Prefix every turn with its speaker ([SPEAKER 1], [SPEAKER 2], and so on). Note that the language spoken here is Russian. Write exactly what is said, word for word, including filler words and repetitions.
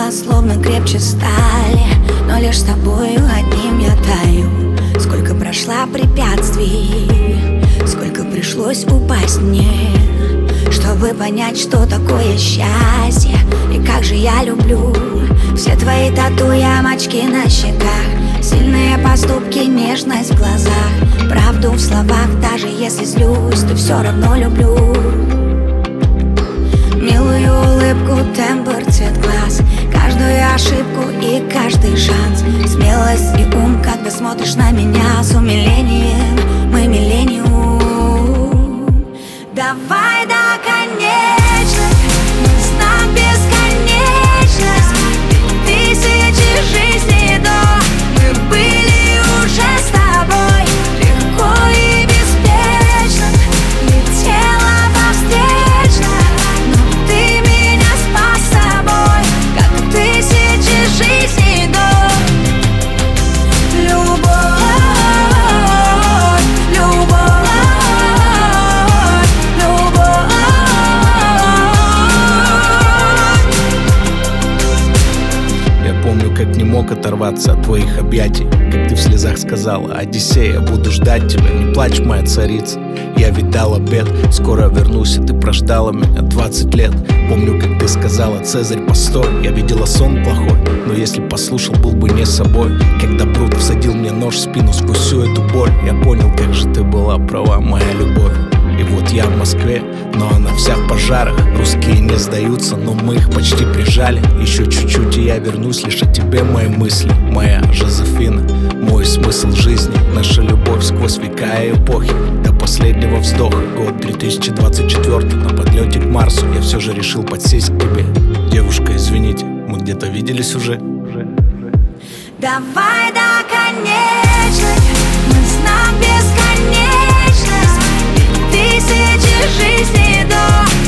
[SPEAKER 1] слова словно крепче стали, но лишь с тобою одним я таю. Сколько прошла препятствий, сколько пришлось упасть мне, чтобы понять, что такое счастье и как же я люблю все твои тату, ямочки на щеках, сильные поступки, нежность в глазах, правду в словах, даже если злюсь, то все равно люблю. Милую улыбку, тембр, цвет глаз, каждую ошибку и каждый шанс, смелость и ум, когда смотришь на меня с умилением. Мы миллениум. Давай до конечных, знак бесконечность, тысячи жизней до мы были уже с тобой, легко и беспечно летела по встречной, но ты меня спас собой, как тысячи жизней до. Любовь, любовь, любовь.
[SPEAKER 2] Я помню, как не мог оторваться от твоих объятий, как ты в слезах сказала: Одиссея, буду ждать тебя, не плачь, моя царица. Я ведь дал обет, скоро вернусь, и ты прождала меня двадцать лет. Помню, как ты сказала: Цезарь, постой, я видела сон плохой, но если послушал, был бы не собой. Когда Брут всадил мне нож в спину сквозь всю эту боль, я понял, как же ты была права, моя любовь. И вот я в Москве, но она вся в пожарах. Русские не сдаются, но мы их почти прижали. Еще чуть-чуть, и я вернусь, лишь о тебе мои мысли. Моя Жозефина, мой смысл жизни, наша любовь сквозь века и эпохи, до последнего вздоха. Год две тысячи двадцать четвёртый, на подлете к Марсу я все же решил подсесть к тебе. Девушка, извините, мы где-то виделись уже.
[SPEAKER 1] Давай до конечных, мы знак бесконечность, тысячи жизней до